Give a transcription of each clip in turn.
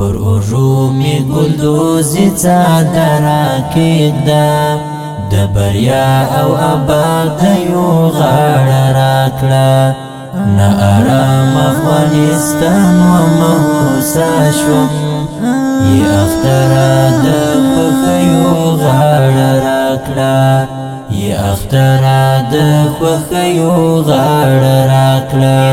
پر اوږو می ګلدوزي څادره کېږده د بریا او ابادیو غاړه راکړه نه ارام افغانستان ومهوسه شوم ی اختره د خوښیو غاړه راکړه ی اختره د خوښیو غاړه راکړه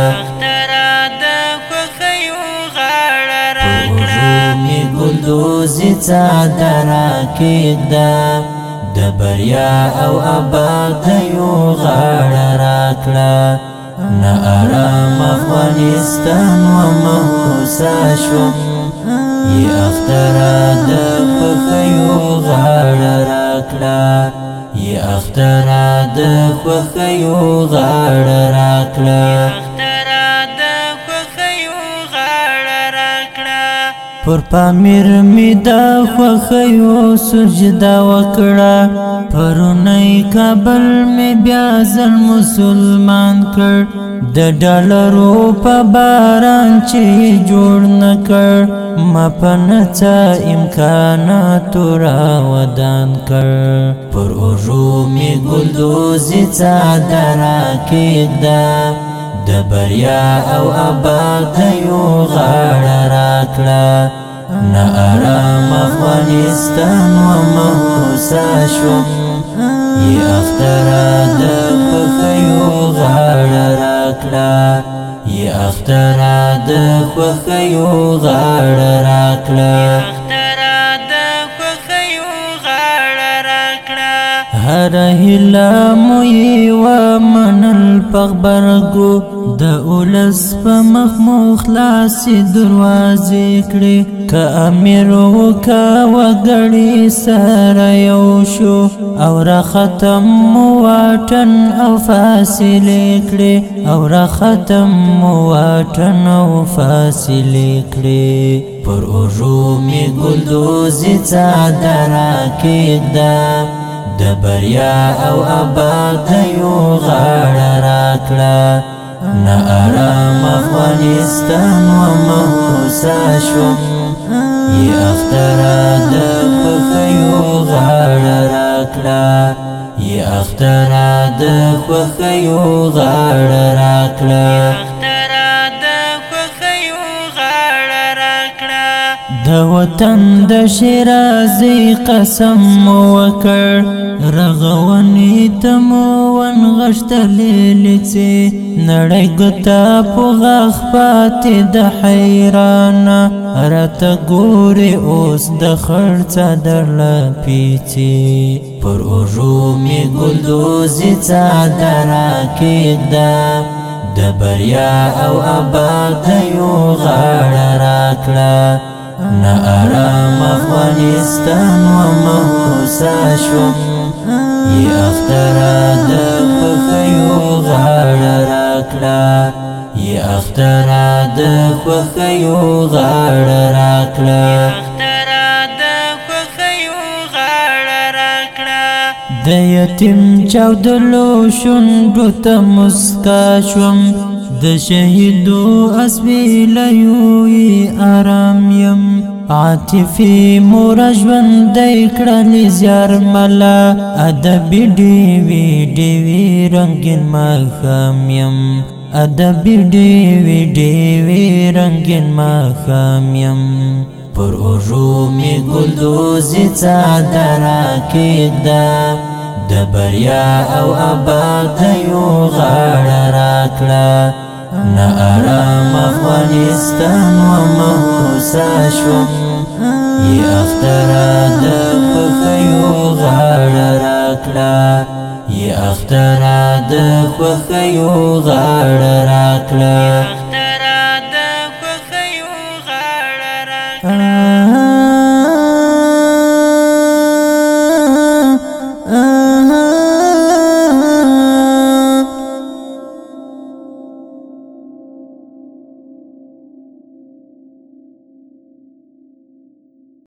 ګلدوزي څادره کېږده د بریا او ابادیو غاړه راکړه نه ارام افغانستان ومهوسه شوم ی اختره د خوښیو غاړه راکړه ی اختره د خوښیو غاړه راکړه پر پامیر می دا خوښیو سجده وکړه پرونی کابل می بیا ځل مسلمان کړ د ډالرو په باران چې جوړ نه کړ ما په نڅا امکاناتو راودان کړ پر اوږو می ګلدوزي څادره کېږده د بریا او ابادیو غاړه راکړه نه ارام افغانستان ومهوسه شوم ی اختره د خوښیو غاړه راکړه ی اختره د خوښیو غاړه راکړه هر هیله مو یې ومنل په غبرګو د اولس په مخ مو خلاصې دروازې کړې که امیر و که وګړي سره یو شو او راختم مو واټن او فاصلې کړې او راختم مو واټن او فاصلې کړې پر اوږو مې ګلدوزي څادره کېږده د بریا او ابادیو غاړه راکړه نه ارام افغانستان ومهوسه شوم ی اختره د خوښیو غاړه راکړه ی اختره د خوښیو غاړه راکړه د وطن د شیرازي قسم وکړ رغونی ته مو ونغښتلې لیڅې نړۍ ګوته په غاښ پاتې د حیرانه راته ګورې اوس د خړ څادر له پیڅې پر اوږو مې ګلدوزي څادره کېږده د بریا او ابادیو غاړه راکړه نه ارام افغانستان ومهوسه شوم ی اختره د خوښیو غاړه راکړه ی اختره د خوښیو غاړه راکړه د یتیم چاودلو شونډو ته مسکا شوم د شهیدو اسبیلیو آرام یم عاطفي مور ژوندی کړلې زیارمله ادبي ډیوي ډیوي رنګین ماښام یم ادبي ډیوي ډیوي رنګین ماښام یم پر اوږو مې ګلدوزي څادره کېږده د بریا او ابادیو غاړه راکړه نه ارام افغانستان ومهوسه شوم ی اختره د خوښیو غاړه راکړه ی اختره د خوښیو غاړه راکړه